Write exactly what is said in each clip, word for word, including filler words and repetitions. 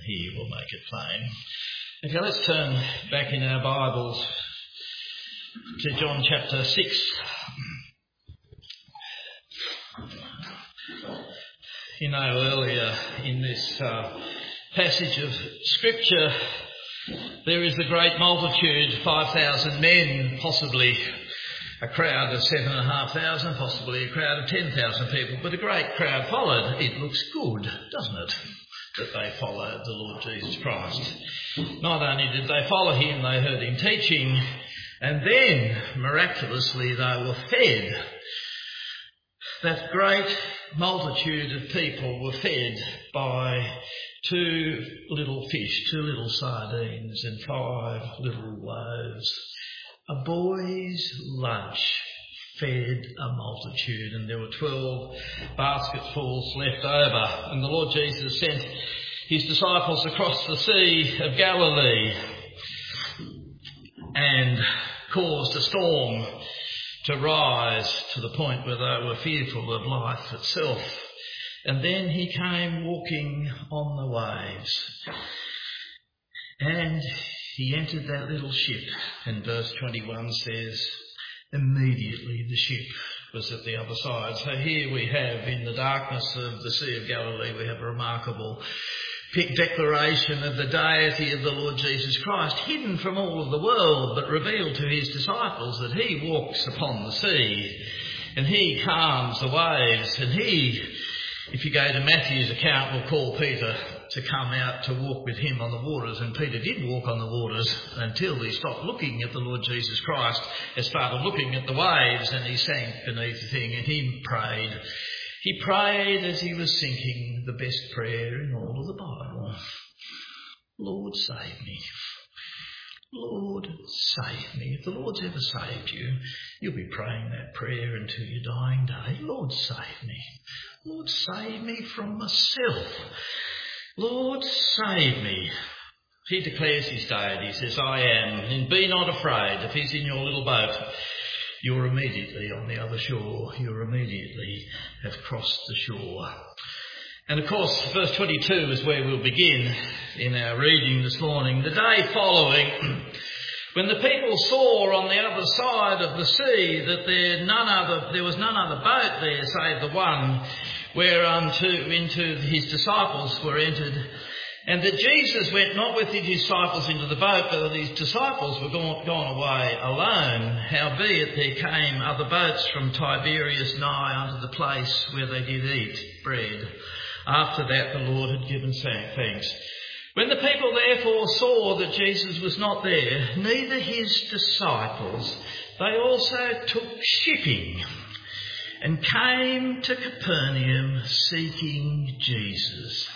he will make it plain. Okay, let's turn back in our Bibles to John chapter six. You know, earlier in this uh, passage of Scripture, there is the great multitude, five thousand men, possibly a crowd of seven and a half thousand, possibly a crowd of ten thousand people, but a great crowd followed. It looks good, doesn't it, that they followed the Lord Jesus Christ. Not only did they follow him, they heard him teaching, and then, miraculously, they were fed. That great multitude of people were fed by two little fish, two little sardines and five little loaves. A boy's lunch fed a multitude, and there were twelve basketfuls left over. And the Lord Jesus sent his disciples across the Sea of Galilee and caused a storm to rise to the point where they were fearful of life itself. And then he came walking on the waves. And he entered that little ship. And verse twenty-one says, immediately the ship was at the other side. So here we have, in the darkness of the Sea of Galilee, we have a remarkable declaration of the deity of the Lord Jesus Christ, hidden from all of the world, but revealed to his disciples, that he walks upon the sea and he calms the waves, and he, if you go to Matthew's account, will call Peter to come out to walk with him on the waters. And Peter did walk on the waters until he stopped looking at the Lord Jesus Christ and started looking at the waves, and he sank beneath the thing, and he prayed. He prayed as he was sinking the best prayer in all of the Bible. Lord, save me. Lord, save me. If the Lord's ever saved you, you'll be praying that prayer until your dying day. Lord, save me. Lord, save me from myself. Lord, save me. He declares his deity. He says, I am, and be not afraid. If he's in your little boat, you're immediately on the other shore. You immediately have crossed the shore. And of course, verse twenty-two is where we'll begin in our reading this morning. The day following, when the people saw on the other side of the sea that there none other there was none other boat there save the one whereunto into his disciples were entered, and that Jesus went not with his disciples into the boat, but that his disciples were gone, gone away alone. Howbeit there came other boats from Tiberias nigh unto the place where they did eat bread. After that the Lord had given thanks. When the people therefore saw that Jesus was not there, neither his disciples, they also took shipping and came to Capernaum seeking Jesus.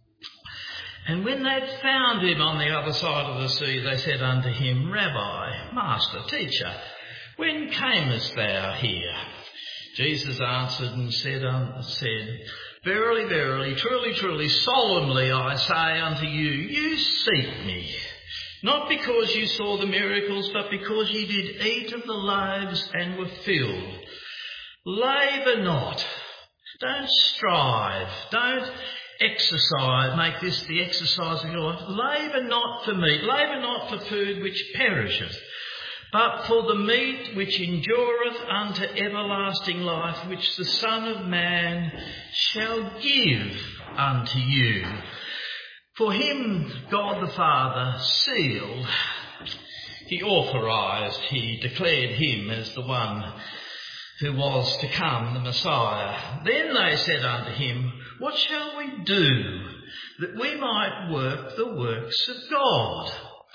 And when they'd found him on the other side of the sea, they said unto him, Rabbi, Master, Teacher, when camest thou here? Jesus answered and said, um, said, Verily, verily, truly, truly, solemnly I say unto you, you seek me, not because you saw the miracles, but because ye did eat of the loaves and were filled. Labour not, don't strive, don't exercise, make this the exercise of your life. Labour not for meat, labour not for food which perisheth, but for the meat which endureth unto everlasting life, which the Son of Man shall give unto you. For him God the Father sealed, he authorised, he declared him as the one who was to come, the Messiah. Then they said unto him, What shall we do that we might work the works of God?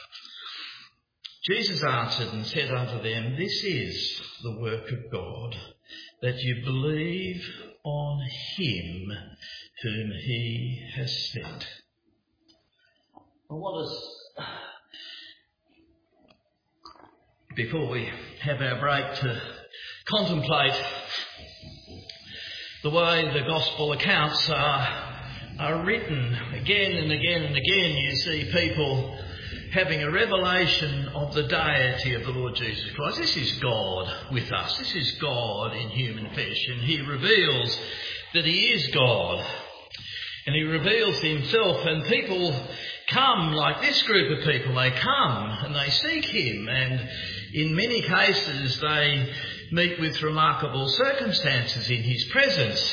Jesus answered and said unto them, This is the work of God, that you believe on him whom he has sent. Well, what is... Before we have our break to contemplate the way the gospel accounts are, are written again and again and again, you see people having a revelation of the deity of the Lord Jesus Christ. This is God with us. This is God in human flesh, and he reveals that he is God. And he reveals himself, and people come, like this group of people, they come and they seek him, and in many cases they meet with remarkable circumstances in his presence.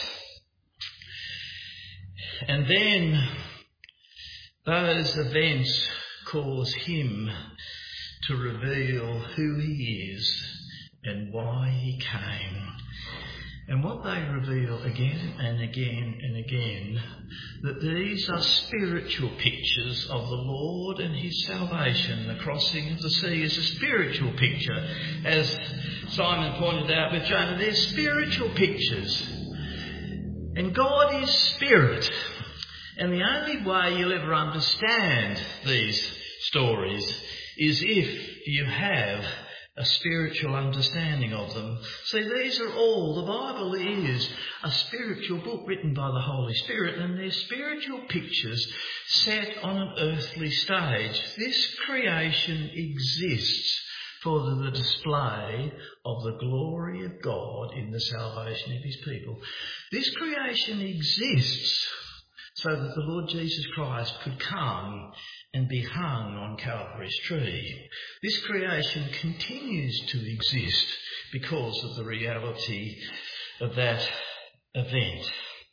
And then those events cause him to reveal who he is and why he came. And what they reveal again and again and again, that these are spiritual pictures of the Lord and his salvation. The crossing of the sea is a spiritual picture. As Simon pointed out with Jonah, they're spiritual pictures. And God is spirit. And the only way you'll ever understand these stories is if you have a spiritual understanding of them. See, these are all, the Bible is a spiritual book written by the Holy Spirit, and they're spiritual pictures set on an earthly stage. This creation exists for the display of the glory of God in the salvation of his people. This creation exists so that the Lord Jesus Christ could come and be hung on Calvary's tree. This creation continues to exist because of the reality of that event.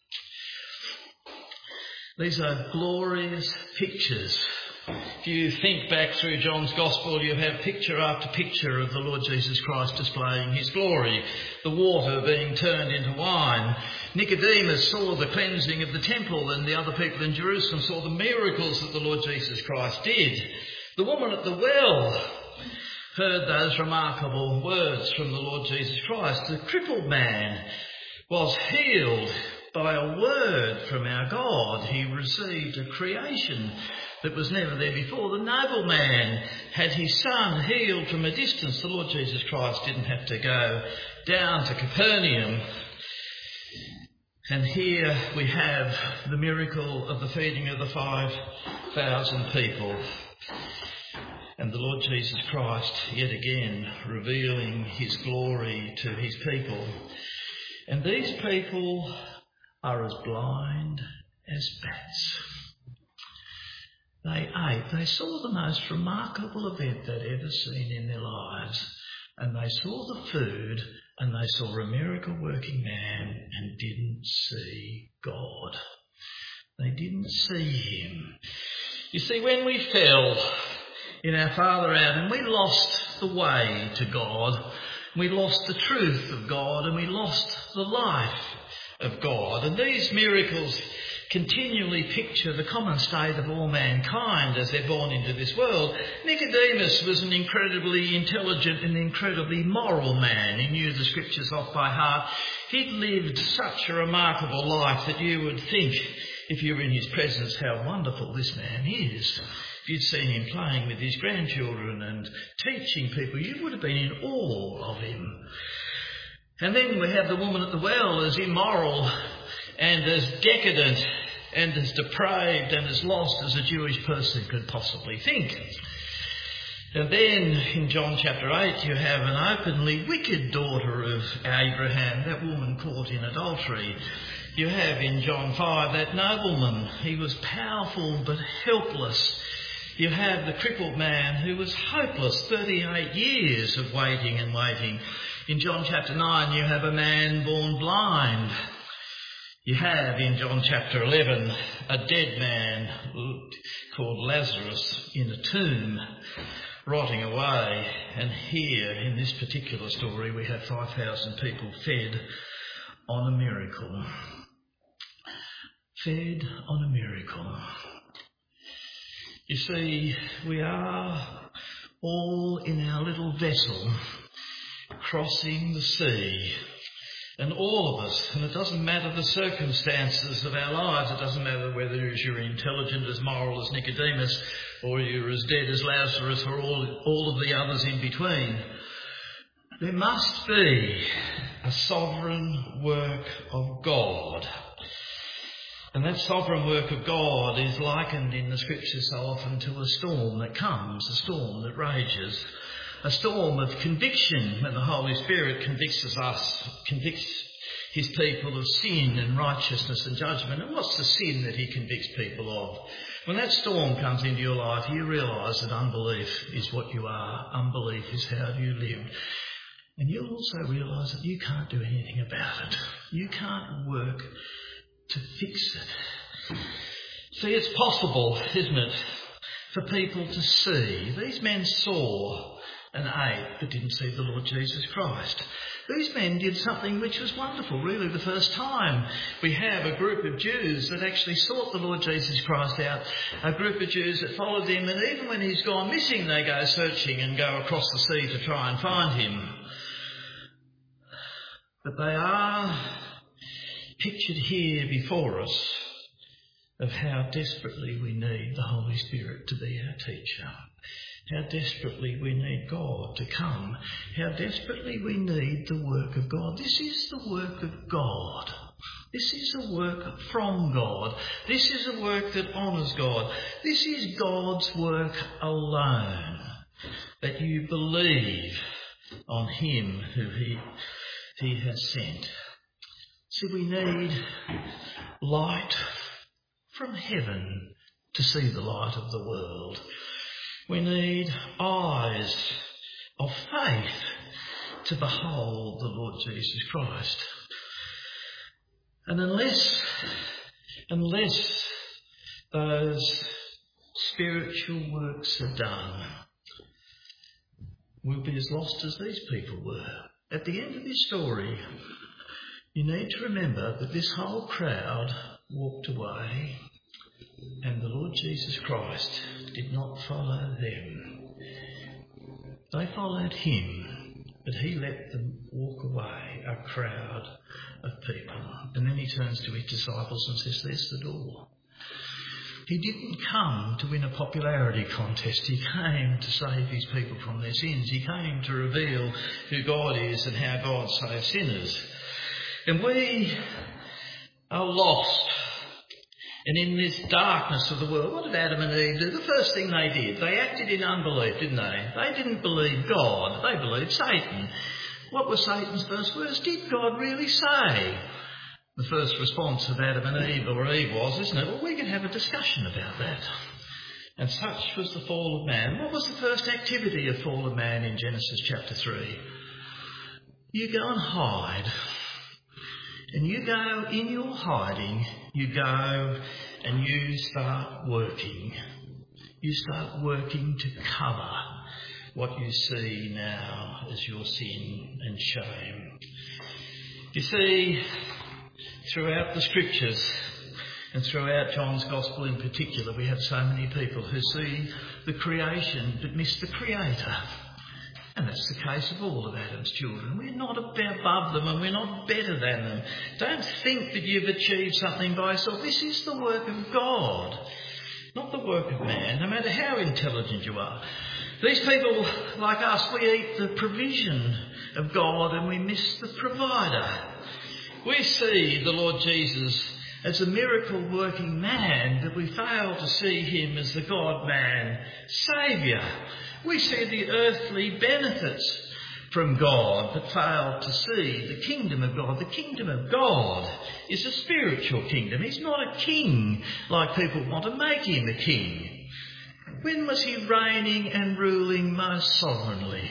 These are glorious pictures. If you think back through John's Gospel, you have picture after picture of the Lord Jesus Christ displaying his glory. The water being turned into wine. Nicodemus saw the cleansing of the temple, and the other people in Jerusalem saw the miracles that the Lord Jesus Christ did. The woman at the well heard those remarkable words from the Lord Jesus Christ. The crippled man was healed by a word from our God. He received a creation that was never there before. The nobleman had his son healed from a distance. The Lord Jesus Christ didn't have to go down to Capernaum. And here we have the miracle of the feeding of the five thousand people. And the Lord Jesus Christ yet again revealing his glory to his people. And these people are as blind as bats. They ate. They saw the most remarkable event they'd ever seen in their lives. And they saw the food, and they saw a miracle working man and didn't see God. They didn't see him. You see, when we fell in our Father out and we lost the way to God, we lost the truth of God, and we lost the life of God. And these miracles continually picture the common state of all mankind as they're born into this world. Nicodemus was an incredibly intelligent and incredibly moral man. He knew the scriptures off by heart. He'd lived such a remarkable life that you would think, if you were in his presence, how wonderful this man is. If you'd seen him playing with his grandchildren and teaching people, you would have been in awe of him. And then we have the woman at the well, as immoral and as decadent and as depraved and as lost as a Jewish person could possibly think. And then in John chapter eight, you have an openly wicked daughter of Abraham, that woman caught in adultery. You have in John five that nobleman, he was powerful but helpless. You have the crippled man who was hopeless, thirty-eight years of waiting and waiting. In John chapter nine, you have a man born blind. You have in John chapter eleven a dead man called Lazarus in a tomb, rotting away. And here in this particular story, we have five thousand people fed on a miracle. Fed on a miracle. You see, we are all in our little vessel crossing the sea. And all of us, and it doesn't matter the circumstances of our lives, it doesn't matter whether you're intelligent, as moral as Nicodemus, or you're as dead as Lazarus, or all, all of the others in between. There must be a sovereign work of God. And that sovereign work of God is likened in the scriptures so often to a storm that comes, a storm that rages. A storm of conviction when the Holy Spirit convicts us, convicts his people of sin and righteousness and judgment. And what's the sin that he convicts people of? When that storm comes into your life, you realise that unbelief is what you are. Unbelief is how you live. And you'll also realise that you can't do anything about it. You can't work to fix it. See, it's possible, isn't it, for people to see. These men saw and ate but didn't see the Lord Jesus Christ. These men did something which was wonderful, really the first time we have a group of Jews that actually sought the Lord Jesus Christ out, a group of Jews that followed him, and even when he's gone missing, they go searching and go across the sea to try and find him. But they are pictured here before us of how desperately we need the Holy Spirit to be our teacher. How desperately we need God to come. How desperately we need the work of God. This is the work of God. This is a work from God. This is a work that honours God. This is God's work alone. That you believe on him who he, he has sent. See, we need light from heaven to see the light of the world. We need eyes of faith to behold the Lord Jesus Christ. And unless, unless those spiritual works are done, we'll be as lost as these people were. At the end of this story, you need to remember that this whole crowd walked away and the Lord Jesus Christ did not follow them. They followed him, but he let them walk away, a crowd of people. And then he turns to his disciples and says, there's the door. He didn't come to win a popularity contest. He came to save his people from their sins. He came to reveal who God is and how God saves sinners. And we are lost. And in this darkness of the world, what did Adam and Eve do? The first thing they did, they acted in unbelief, didn't they? They didn't believe God, they believed Satan. What were Satan's first words? Did God really say? The first response of Adam and Eve, or Eve was, isn't it? Well, we can have a discussion about that. And such was the fall of man. What was the first activity of fall of man in Genesis chapter three? You go and hide. And you go in your hiding, you go and you start working. You start working to cover what you see now as your sin and shame. You see, throughout the scriptures and throughout John's Gospel in particular, we have so many people who see the creation but miss the Creator. And that's the case of all of Adam's children. We're not above them and we're not better than them. Don't think that you've achieved something by yourself. This is the work of God, not the work of man, no matter how intelligent you are. These people, like us, we eat the provision of God and we miss the provider. We see the Lord Jesus as a miracle-working man, but we fail to see him as the God-man Saviour. We see the earthly benefits from God, but fail to see the kingdom of God. The kingdom of God is a spiritual kingdom. He's not a king like people want to make him a king. When was he reigning and ruling most sovereignly?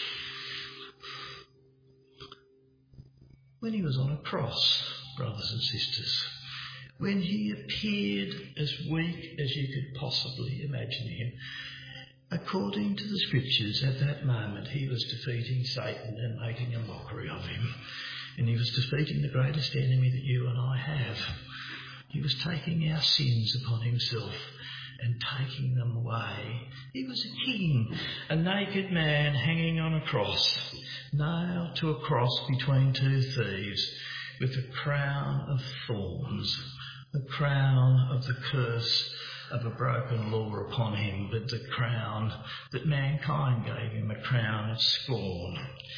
When he was on a cross, brothers and sisters. When he appeared as weak as you could possibly imagine him. According to the scriptures, at that moment he was defeating Satan and making a mockery of him. And he was defeating the greatest enemy that you and I have. He was taking our sins upon himself and taking them away. He was a king, a naked man hanging on a cross, nailed to a cross between two thieves, with a crown of thorns, the crown of the curse of a broken law upon him, but the crown that mankind gave him, a crown of scorn.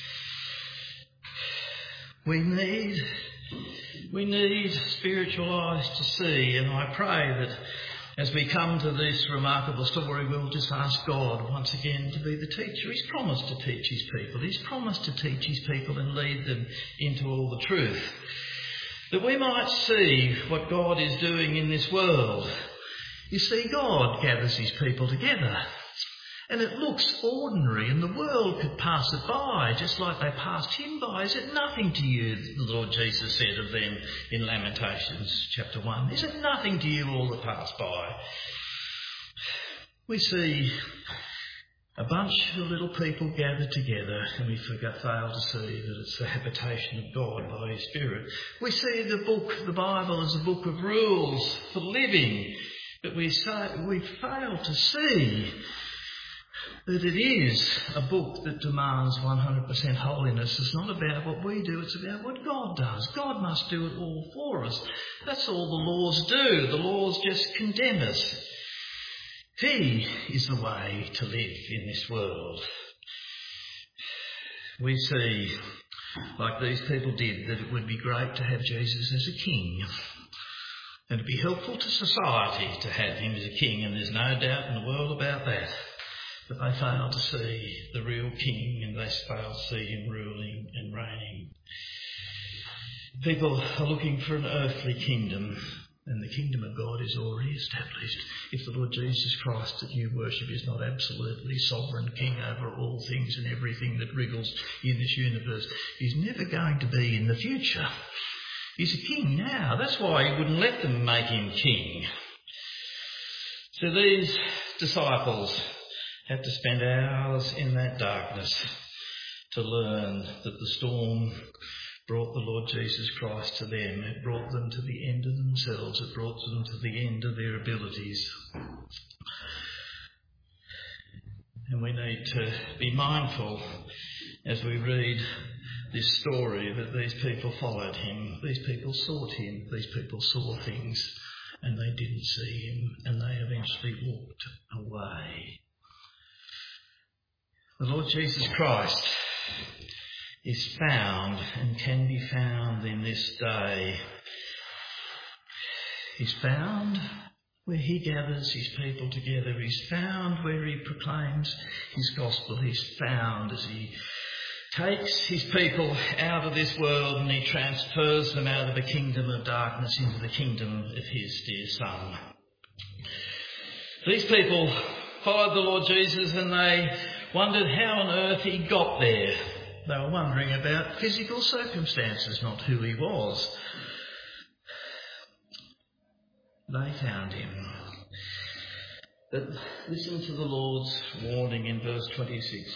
We need, we need spiritual eyes to see, and I pray that as we come to this remarkable story, we'll just ask God once again to be the teacher. He's promised to teach his people. He's promised to teach his people and lead them into all the truth. that we might see what God is doing in this world. You see, God gathers his people together, and it looks ordinary, and the world could pass it by, just like they passed him by. Is it nothing to you, the Lord Jesus said of them in Lamentations chapter one? Is it nothing to you all that pass by? We see a bunch of little people gathered together, and we forget, fail to see that it's the habitation of God by his Spirit. We see the book, the Bible, as a book of rules for living, but we say we fail to see that it is a book that demands one hundred percent holiness. It's not about what we do, it's about what God does. God must do it all for us. That's all the laws do. The laws just condemn us. He is the way to live in this world. We see, like these people did, that it would be great to have Jesus as a king. And it'd be helpful to society to have him as a king, and there's no doubt in the world about that. But they fail to see the real king, and they fail to see him ruling and reigning. People are looking for an earthly kingdom, and the kingdom of God is already established. If the Lord Jesus Christ that you worship is not absolutely sovereign king over all things and everything that wriggles in this universe, he's never going to be in the future. He's a king now. That's why he wouldn't let them make him king. So these disciples had to spend hours in that darkness to learn that the storm brought the Lord Jesus Christ to them. It brought them to the end of themselves. It brought them to the end of their abilities. And we need to be mindful as we read this story that these people followed him. These people sought him. These people saw things and they didn't see him, and they eventually walked away. The Lord Jesus Christ is found and can be found in this day. He's found where he gathers his people together. He's found where he proclaims his gospel. He's found as he takes his people out of this world and he transfers them out of the kingdom of darkness into the kingdom of his dear Son. These people followed the Lord Jesus and they wondered how on earth he got there. They were wondering about physical circumstances, not who he was. They found him. But listen to the Lord's warning in verse twenty-six.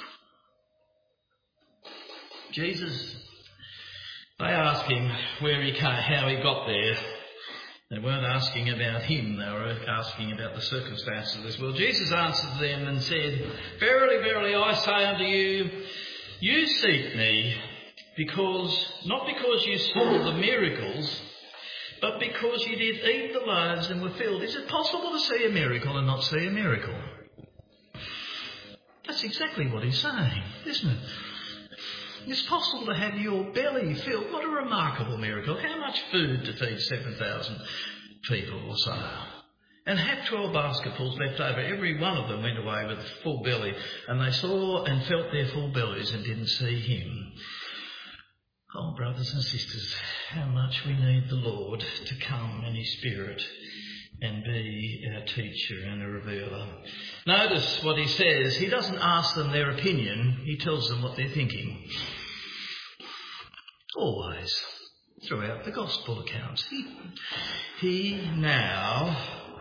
Jesus, they asked him where he came, how he got there. They weren't asking about him, they were asking about the circumstances of this world. Jesus answered them and said, "Verily, verily, I say unto you, you seek me because, not because you saw the miracles, but because you did eat the loaves and were filled." Is it possible to see a miracle and not see a miracle? That's exactly what he's saying, isn't it? It's possible to have your belly filled. What a remarkable miracle. How much food to feed seven thousand people or so? And have twelve basketfuls left over. Every one of them went away with a full belly, and they saw and felt their full bellies and didn't see him. Oh, brothers and sisters, how much we need the Lord to come in his Spirit and be our teacher and a revealer. Notice what he says. He doesn't ask them their opinion. He tells them what they're thinking. Always, throughout the gospel accounts. He, he now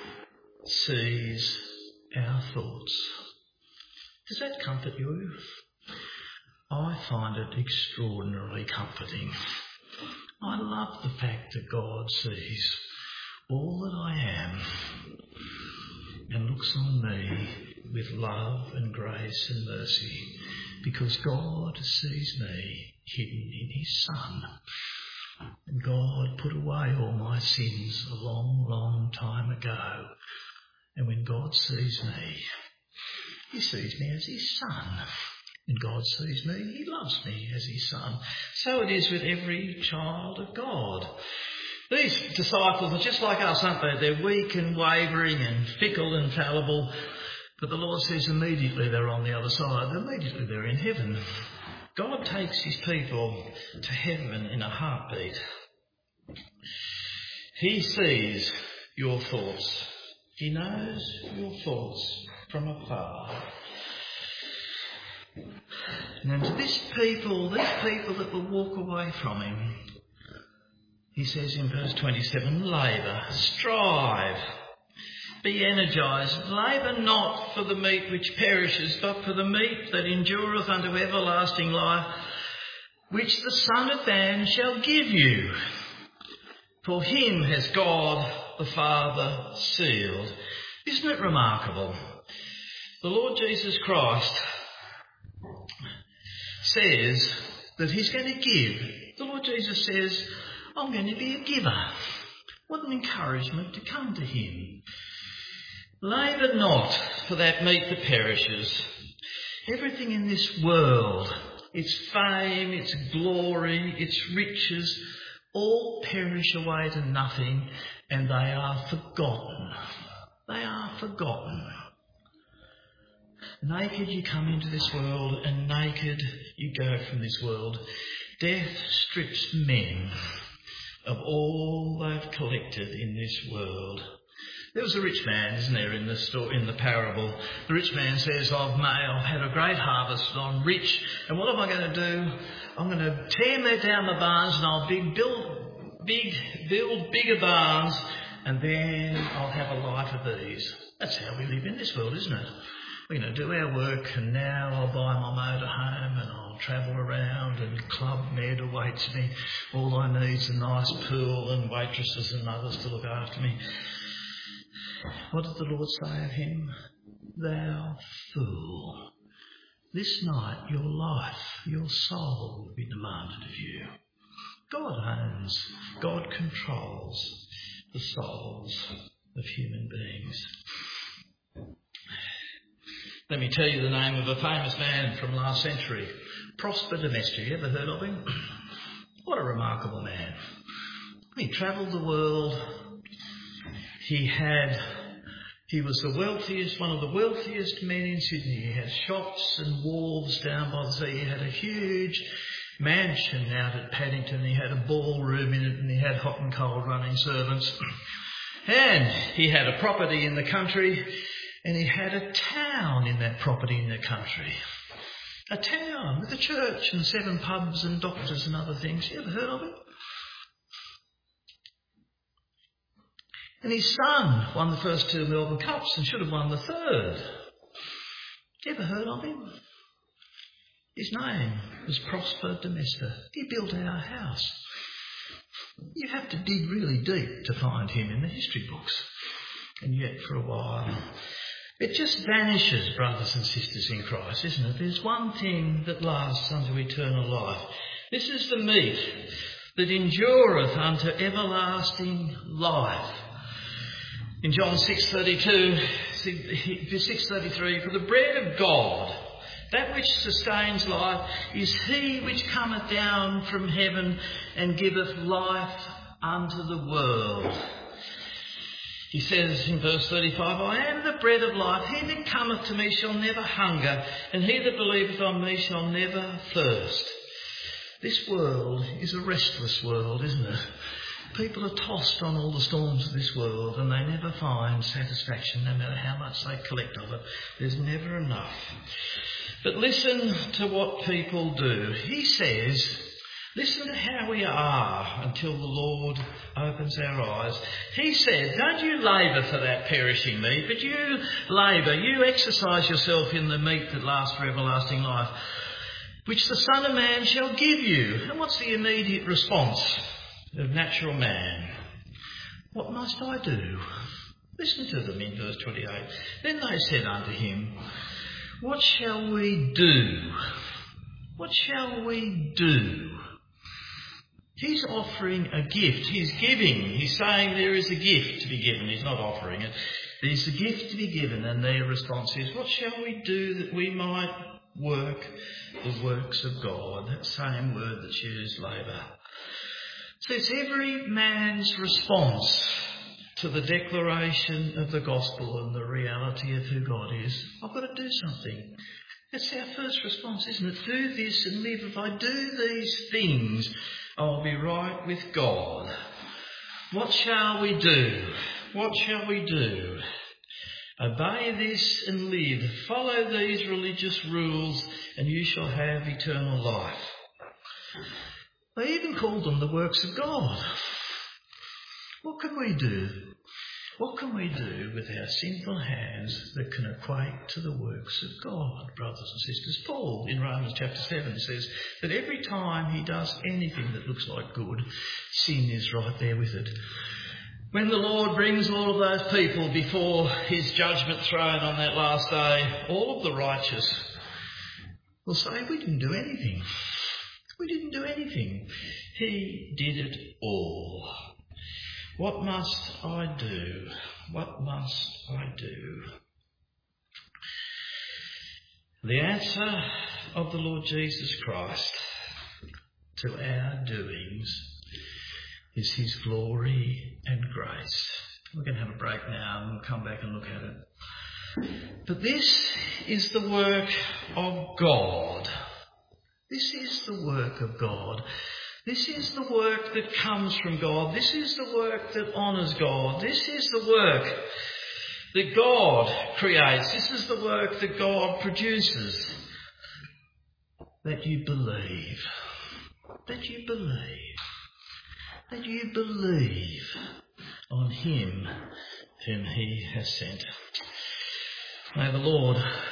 sees our thoughts. Does that comfort you? I find it extraordinarily comforting. I love the fact that God sees all that I am and looks on me with love and grace and mercy, because God sees me hidden in his Son. And God put away all my sins a long, long time ago. And when God sees me, he sees me as his Son. And God sees me, he loves me as his Son. So it is with every child of God. These disciples are just like us, aren't they? They're weak and wavering and fickle and fallible. But the Lord says immediately they're on the other side. Immediately they're in heaven. God takes his people to heaven in a heartbeat. He sees your thoughts. He knows your thoughts from afar. And to this people, these people that will walk away from him, he says in verse twenty-seven, labour, strive, be energised, labour not for the meat which perishes, but for the meat that endureth unto everlasting life, which the Son of Man shall give you. For him has God the Father sealed. Isn't it remarkable? The Lord Jesus Christ says that he's going to give. The Lord Jesus says, I'm going to be a giver. What an encouragement to come to him. Labour not for that meat that perishes. Everything in this world, its fame, its glory, its riches, all perish away to nothing, and they are forgotten. They are forgotten. Naked you come into this world, and naked you go from this world. Death strips men of all they've collected in this world. There was a rich man, isn't there, in the story, in the parable. The rich man says, I've, made, I've had a great harvest, I'm rich, and what am I going to do? I'm going to tear down the barns, and I'll big, build, big, build bigger barns, and then I'll have a life of ease. That's how we live in this world, isn't it? We're going to do our work, and now I'll buy my motorhome, and I'll travel around, and Club Med awaits me. All I need's a nice pool and waitresses and others to look after me. What did the Lord say of him? Thou fool. This night your life, your soul will be demanded of you. God owns, God controls the souls of human beings. Let me tell you the name of a famous man from last century, Prosper de Maistre. You ever heard of him? What a remarkable man. He travelled the world. He had, he was the wealthiest, one of the wealthiest men in Sydney. He had shops and wharves down by the sea. He had a huge mansion out at Paddington. He had a ballroom in it, and he had hot and cold running servants. And he had a property in the country, and he had a town in that property in the country. A town with a church and seven pubs and doctors and other things. You ever heard of it? And his son won the first two Melbourne Cups and should have won the third. You ever heard of him? His name was Prosper de Maistre. He built our house. You have to dig really deep to find him in the history books. And yet for a while, it just vanishes, brothers and sisters in Christ, isn't it? There's one thing that lasts unto eternal life. This is the meat that endureth unto everlasting life. In John six thirty-two, six thirty-three, for the bread of God, that which sustains life, is he which cometh down from heaven and giveth life unto the world. He says in verse thirty-five, I am the bread of life. He that cometh to me shall never hunger, and he that believeth on me shall never thirst. This world is a restless world, isn't it? People are tossed on all the storms of this world, and they never find satisfaction, no matter how much they collect of it. There's never enough. But listen to what people do. He says, listen to how we are until the Lord opens our eyes. He said, don't you labour for that perishing meat, but you labour, you exercise yourself in the meat that lasts for everlasting life, which the Son of Man shall give you. And what's the immediate response of natural man? What must I do? Listen to them in verse twenty-eight. Then they said unto him, what shall we do? What shall we do? He's offering a gift. He's giving. He's saying there is a gift to be given. He's not offering it. There's a gift to be given, and their response is, what shall we do that we might work the works of God? That same word that's used, labour. So it's every man's response to the declaration of the gospel and the reality of who God is. I've got to do something. That's our first response, isn't it? Do this and live. If I do these things, I'll be right with God. What shall we do? What shall we do? Obey this and live. Follow these religious rules and you shall have eternal life. They even called them the works of God. What can we do? What can we do with our sinful hands that can equate to the works of God, brothers and sisters? Paul in Romans chapter seven says that every time he does anything that looks like good, sin is right there with it. When the Lord brings all of those people before his judgment throne on that last day, all of the righteous will say, we didn't do anything. We didn't do anything. He did it all. What must I do? What must I do? The answer of the Lord Jesus Christ to our doings is his glory and grace. We're going to have a break now and we'll come back and look at it. But this is the work of God. This is the work of God. This is the work that comes from God. This is the work that honours God. This is the work that God creates. This is the work that God produces. That you believe. That you believe. That you believe on him whom he has sent. May the Lord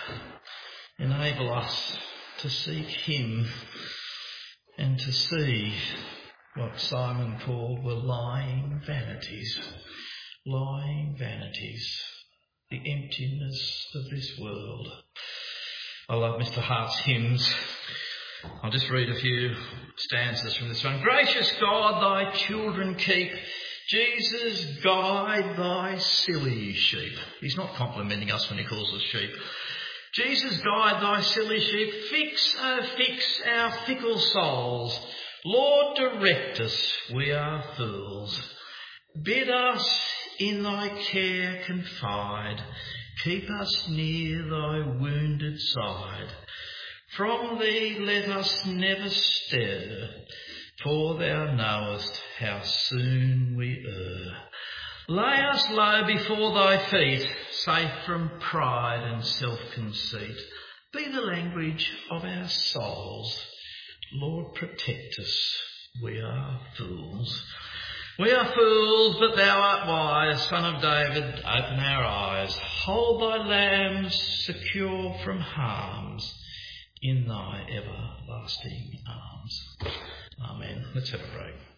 enable us to seek him and to see what Simon called were lying vanities. Lying vanities. The emptiness of this world. I love Mister Hart's hymns. I'll just read a few stanzas from this one. Gracious God, thy children keep. Jesus, guide thy silly sheep. He's not complimenting us when he calls us sheep. Jesus, guide thy silly sheep. Fix, oh, fix our fickle souls. Lord, direct us, we are fools. Bid us in thy care confide. Keep us near thy wounded side. From thee let us never stir, for thou knowest how soon we err. Lay us low before thy feet, safe from pride and self-conceit. Be the language of our souls. Lord, protect us, we are fools. We are fools, but thou art wise, Son of David, open our eyes. Hold thy lambs secure from harms in thy everlasting arms. Amen. Let's have a break.